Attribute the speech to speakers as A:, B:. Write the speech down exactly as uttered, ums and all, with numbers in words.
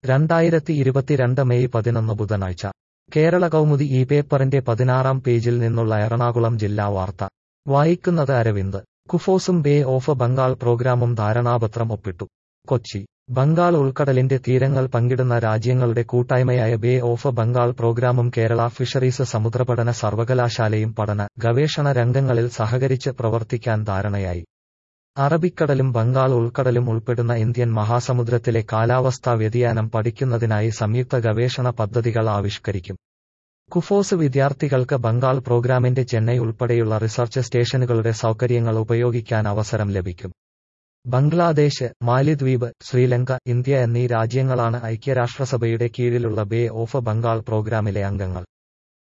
A: രണ്ടായിരത്തി ഇരുപത്തിരണ്ട് മെയ് പതിനൊന്ന് ബുധനാഴ്ച കേരള കൗമുദി ഈ പേപ്പറിന്റെ പതിനാറാം പേജിൽ നിന്നുള്ള എറണാകുളം ജില്ലാ വാർത്ത വായിക്കുന്നത് അരവിന്ദ്. കുഫോസും ബേ ഓഫ് ബംഗാൾ പ്രോഗ്രാമും ധാരണാപത്രം ഒപ്പിട്ടു. കൊച്ചി. ബംഗാൾ ഉൾക്കടലിന്റെ തീരങ്ങൾ പങ്കിടുന്ന രാജ്യങ്ങളുടെ കൂട്ടായ്മയായ ബേ ഓഫ് ബംഗാൾ പ്രോഗ്രാമും കേരള ഫിഷറീസ് സമുദ്രപഠന സർവകലാശാലയും പഠന, ഗവേഷണ രംഗങ്ങളിൽ സഹകരിച്ച് പ്രവർത്തിക്കാൻ ധാരണയായി. അറബിക്കടലും ബംഗാൾ ഉൾക്കടലും ഉൾപ്പെടുന്ന ഇന്ത്യൻ മഹാസമുദ്രത്തിലെ കാലാവസ്ഥാ വ്യതിയാനം പഠിക്കുന്നതിനായി സംയുക്ത ഗവേഷണ പദ്ധതികൾ ആവിഷ്കരിക്കും. കുഫോസ് വിദ്യാർത്ഥികൾക്ക് ബംഗാൾ പ്രോഗ്രാമിന്റെ ചെന്നൈ ഉൾപ്പെടെയുള്ള റിസർച്ച് സ്റ്റേഷനുകളുടെ സൗകര്യങ്ങൾ ഉപയോഗിക്കാൻ അവസരം ലഭിക്കും. ബംഗ്ലാദേശ്, മാലിദ്വീപ്, ശ്രീലങ്ക, ഇന്ത്യ എന്നീ രാജ്യങ്ങളാണ് ഐക്യരാഷ്ട്രസഭയുടെ കീഴിലുള്ള ബേ ഓഫ് ബംഗാൾ പ്രോഗ്രാമിലെ അംഗങ്ങൾ.